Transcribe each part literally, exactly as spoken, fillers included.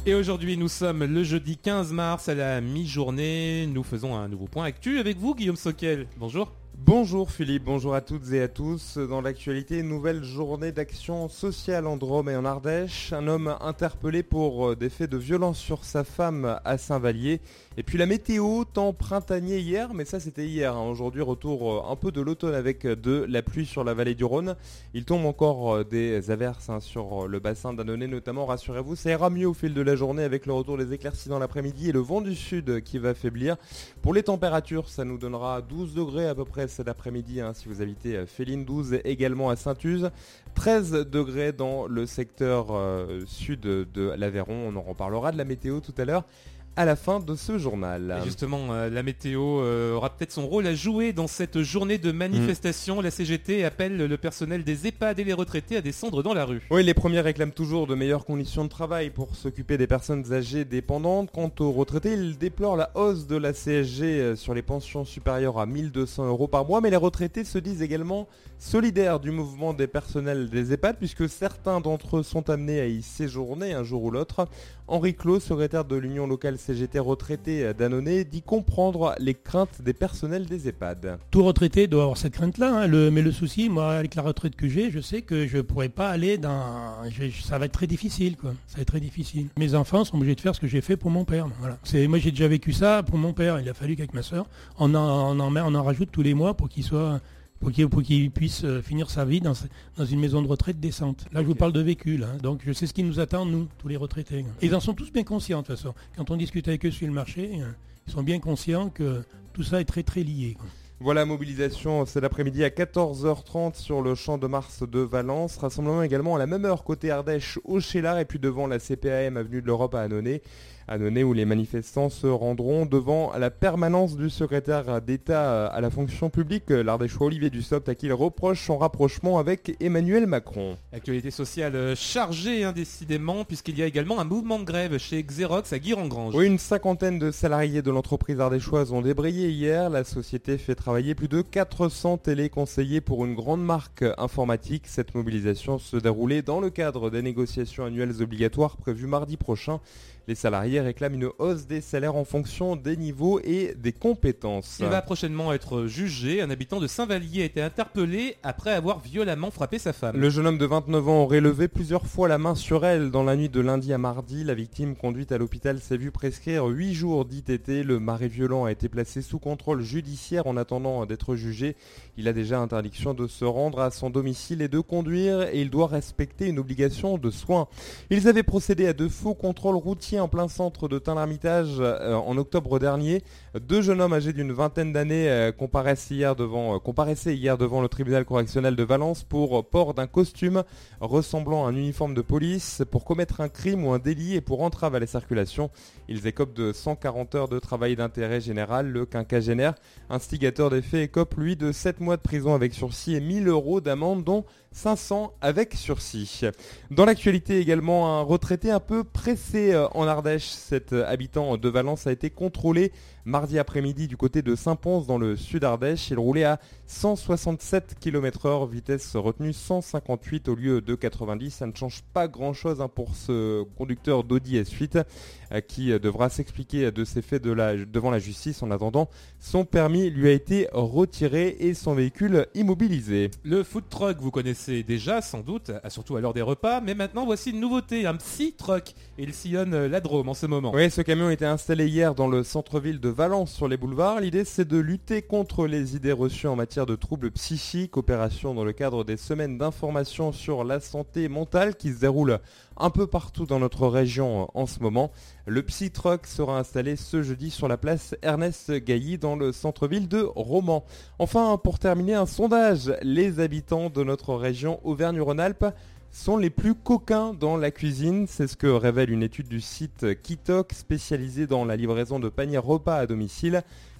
Et aujourd'hui, nous sommes le jeudi quinze mars à la mi-journée. Nous faisons un nouveau point actu avec vous, Guillaume Soquel. Bonjour. Bonjour Philippe, bonjour à toutes et à tous. Dans l'actualité, une nouvelle journée d'action sociale en Drôme et en Ardèche. Un homme interpellé pour des faits de violence sur sa femme à Saint-Vallier. Et puis la météo, temps printanier hier, mais ça c'était hier. Hein. Aujourd'hui, retour un peu de l'automne avec de la pluie sur la vallée du Rhône. Il tombe encore des averses hein, sur le bassin d'Annonay notamment, rassurez-vous. Ça ira mieux au fil de la journée avec le retour des éclaircies dans l'après-midi et le vent du sud qui va faiblir. Pour les températures, ça nous donnera douze degrés à peu près cet après-midi hein, si vous habitez Féline, douze également à Saint-Uz, treize degrés dans le secteur euh, sud de l'Aveyron. On en reparlera de la météo tout à l'heure à la fin de ce journal. Et justement, euh, la météo euh, aura peut-être son rôle à jouer dans cette journée de manifestation. Mmh. La C G T appelle le personnel des EHPAD et les retraités à descendre dans la rue. Oui, les premiers réclament toujours de meilleures conditions de travail pour s'occuper des personnes âgées dépendantes. Quant aux retraités, ils déplorent la hausse de la C S G sur les pensions supérieures à mille deux cents euros par mois. Mais les retraités se disent également solidaires du mouvement des personnels des EHPAD puisque certains d'entre eux sont amenés à y séjourner un jour ou l'autre. Henri Clos, secrétaire de l'Union locale C G T retraité d'Annonay, dit comprendre les craintes des personnels des EHPAD. Tout retraité doit avoir cette crainte-là, hein. le, mais le souci, moi, avec la retraite que j'ai, je sais que je ne pourrai pas aller dans... Je, ça va être très difficile, quoi. Ça va être très difficile. Mes enfants sont obligés de faire ce que j'ai fait pour mon père. Voilà. C'est, moi, j'ai déjà vécu ça pour mon père. Il a fallu qu'avec ma soeur, on en, on en, on en rajoute tous les mois pour qu'il soit... Pour qu'il, pour qu'il puisse finir sa vie dans, dans une maison de retraite décente. Là, je vous parle de vécu, là, hein. Donc je sais ce qui nous attend, nous, tous les retraités. Et ils en sont tous bien conscients, de toute façon. Quand on discute avec eux sur le marché, ils sont bien conscients que tout ça est très, très lié, quoi. Voilà, mobilisation cet après-midi à quatorze heures trente sur le champ de Mars de Valence. Rassemblement également à la même heure côté Ardèche au Chélar et puis devant la C P A M avenue de l'Europe à Annonay. Annonay où les manifestants se rendront devant la permanence du secrétaire d'État à la fonction publique, l'Ardéchois Olivier Dussopt, à qui il reproche son rapprochement avec Emmanuel Macron. Actualité sociale chargée hein, décidément, puisqu'il y a également un mouvement de grève chez Xerox à Guy-en-Grange. Oui, une cinquantaine de salariés de l'entreprise ardéchoise ont débrayé hier. La société fait travailler plus de quatre cents téléconseillers pour une grande marque informatique. Cette mobilisation se déroulait dans le cadre des négociations annuelles obligatoires prévues mardi prochain. Les salariés réclament une hausse des salaires en fonction des niveaux et des compétences. Il va prochainement être jugé. Un habitant de Saint-Vallier a été interpellé après avoir violemment frappé sa femme. Le jeune homme de vingt-neuf ans aurait levé plusieurs fois la main sur elle dans la nuit de lundi à mardi. La victime conduite à l'hôpital s'est vue prescrire huit jours d'I T T. Le mari violent a été placé sous contrôle judiciaire en attendant d'être jugé. Il a déjà interdiction de se rendre à son domicile et de conduire et il doit respecter une obligation de soins. Ils avaient procédé à de faux contrôles routiers en plein centre de Tain-l'Hermitage euh, en octobre dernier. Deux jeunes hommes âgés d'une vingtaine d'années euh, comparaissaient, hier devant, euh, comparaissaient hier devant le tribunal correctionnel de Valence pour euh, port d'un costume ressemblant à un uniforme de police pour commettre un crime ou un délit et pour entrave à la circulation. Ils écopent de cent quarante heures de travail d'intérêt général. Le quinquagénaire, instigateur des faits, écope lui de sept mois de prison avec sursis et mille euros d'amende, dont cinq cents avec sursis. Dans l'actualité également, un retraité un peu pressé en Ardèche. Cet habitant de Valence a été contrôlé mardi après-midi du côté de Saint-Pons dans le sud Ardèche. Il roulait à cent soixante-sept kilomètres heure, vitesse retenue cent cinquante-huit au lieu de quatre-vingt-dix. Ça ne change pas grand-chose hein, pour ce conducteur d'Audi S huit euh, qui devra s'expliquer de ces faits de la, devant la justice. En attendant, son permis lui a été retiré et son véhicule immobilisé. Le food truck, vous connaissez déjà sans doute, surtout à l'heure des repas, mais maintenant voici une nouveauté, un psy truck. Il sillonne la Drôme en ce moment. Oui, ce camion a été installé hier dans le centre-ville de Valence sur les boulevards. L'idée, c'est de lutter contre les idées reçues en matière de troubles psychiques. Opération dans le cadre des semaines d'information sur la santé mentale qui se déroulent un peu partout dans notre région en ce moment. Le Psy Truck sera installé ce jeudi sur la place Ernest Gailly dans le centre-ville de Romans. Enfin, pour terminer, un sondage. Les habitants de notre région Auvergne-Rhône-Alpes sont les plus coquins dans la cuisine. C'est ce que révèle une étude du site Kitok spécialisé dans la livraison de paniers repas à domicile.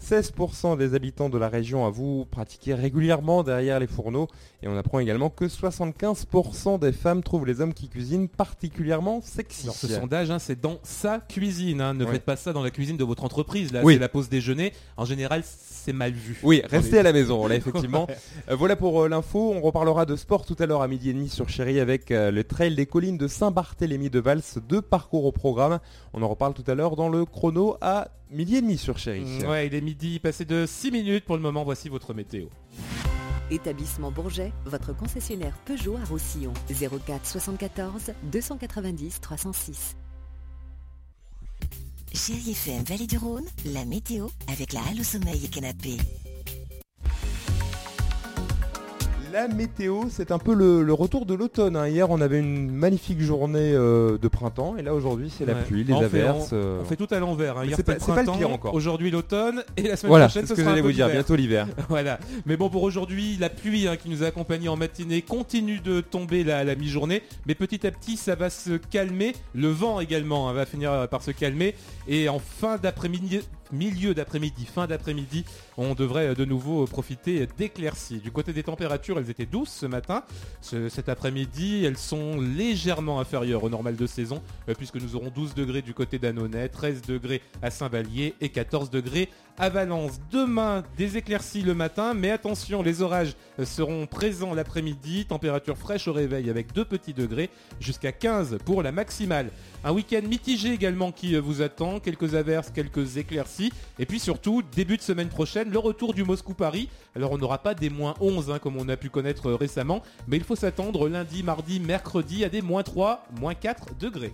seize pour cent des habitants de la région avouent pratiquer régulièrement derrière les fourneaux. Et on apprend également que soixante-quinze pour cent des femmes trouvent les hommes qui cuisinent particulièrement sexy. Alors ce sondage, hein, c'est dans sa cuisine. Hein. Ne Ouais. faites pas ça dans la cuisine de votre entreprise. Là, Oui. c'est la pause déjeuner. En général, c'est mal vu. Oui, restez à la maison, là effectivement. Ouais. Euh, voilà pour euh, l'info, on reparlera de sport tout à l'heure à midi et demi sur Chéri avec euh, le trail des collines de Saint-Barthélemy de Vals, deux parcours au programme. On en reparle tout à l'heure dans le chrono à midi et demi sur Chéri. Mm, Ouais, il est midi, passé de six minutes pour le moment. Voici votre météo. Établissement Bourget, votre concessionnaire Peugeot à Roussillon. zéro quatre soixante-quatorze deux cent quatre-vingt-dix trois cent six. Chéri F M Vallée du Rhône, la météo avec la halle au sommeil et canapé. La météo, c'est un peu le, le retour de l'automne. hein. Hier, on avait une magnifique journée euh, de printemps et là aujourd'hui, c'est la Ouais. pluie, les On fait- averses. On, euh, on fait tout à l'envers. Hein. Mais Hier, c'est c'était pas- le c'est pas le printemps, pire encore. Aujourd'hui l'automne et la semaine Voilà, prochaine, c'est ce ce que sera un j'allais peu vous dire, l'hiver. bientôt l'hiver. Voilà. Mais bon, pour aujourd'hui, la pluie hein, qui nous a accompagnés en matinée continue de tomber la, la mi-journée. Mais petit à petit, ça va se calmer. Le vent également hein, va finir par se calmer. Et en fin d'après-midi, milieu d'après-midi, fin d'après-midi, on devrait de nouveau profiter d'éclaircies. Du côté des températures, elles étaient douces ce matin. Ce- cet après-midi, elles sont légèrement inférieures au normal de saison, euh, puisque nous aurons douze degrés du côté d'Annonay, treize degrés à Saint-Vallier et quatorze degrés à Valence. Demain, des éclaircies le matin, mais attention, les orages euh, seront présents l'après-midi. Température fraîche au réveil avec deux petits degrés, jusqu'à quinze pour la maximale. Un week-end mitigé également qui euh, vous attend, quelques averses, quelques éclaircies, et puis surtout, début de semaine prochaine, le retour du Moscou-Paris. Alors on n'aura pas des moins onze hein, comme on a pu connaître euh, récemment, mais il faut s'attendre lundi, mardi, mercredi à des moins trois, moins quatre degrés.